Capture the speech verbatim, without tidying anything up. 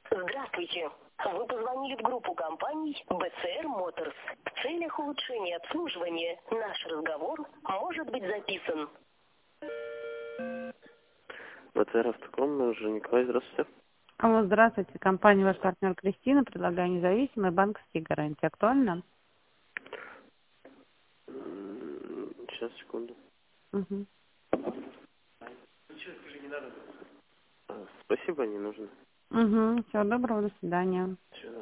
Здравствуйте. Вы позвонили в группу компаний бэ цэ эр Motors. В целях улучшения обслуживания наш разговор может быть записан. бэ цэ эр Автоком, уже Николай, здравствуйте. Алло, здравствуйте. Компания «Ваш партнер» Кристина. Предлагаю независимые банковские гарантии. Актуально? М, Сейчас, секунду. Угу. А, Спасибо, не нужно. Угу. Всего доброго, до свидания. Всего